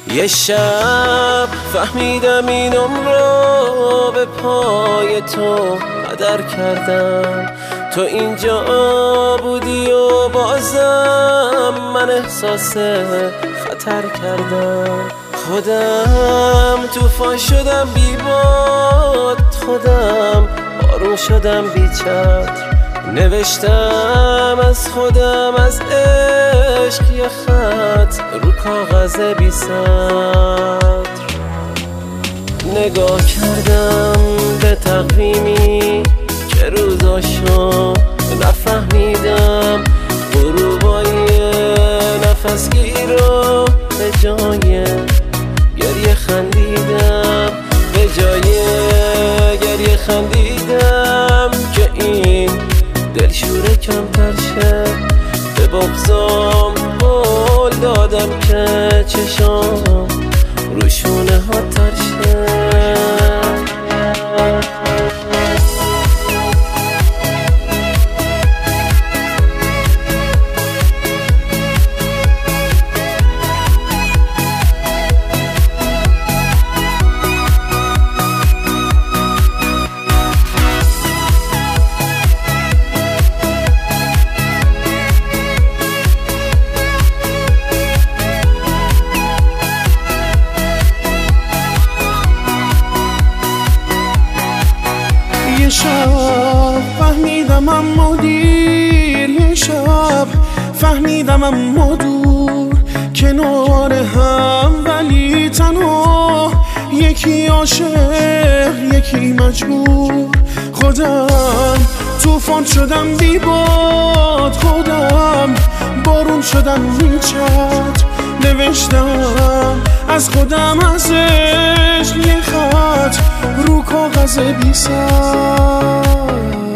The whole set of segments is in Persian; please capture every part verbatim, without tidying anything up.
یه شب فهمیدم این عمرو به پای تو قدر کردم. تو اینجا بودی و بازم من احساس خطر کردم. خودم طوفان شدم بی باد، خودم بارون شدم بی چتر. نوشتم از خودم از عشق یه خط رو کاغذ بی سطر. نگاه کردم به تقویمی که روزاشو نفهمیدم. غروبای نفسگیر رو به جای گریه خندیدم، به جای گریه خندیدم که این دلشوره کمتر شه. به بغضام قول دادم که چشام روشونه ها تر شه. یه شب فهمیدم اما دیر، یه شب فهمیدم اما دور، کنار هم ولی تنها، یکی عاشق یکی مجبور. خودم طوفان شدم بی باد، خودم بارون شدم بی چتر. نوشتم از خودم از عشق یه خط رو کاغذ بی سطر.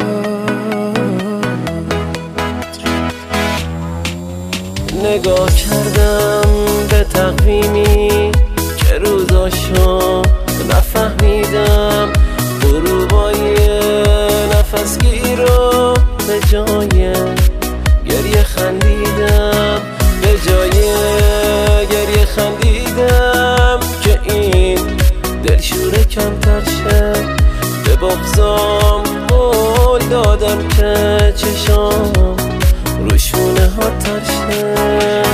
نگاه کردم به تقویمی که روزاشو نفهمیدم. غروبای نفسگیر رو به جای گریه خندیدم، به جای گریه خندیدم که این دلشوره کمتر شه. به بغضام قول دادم که چشام روشونه ها تر شه.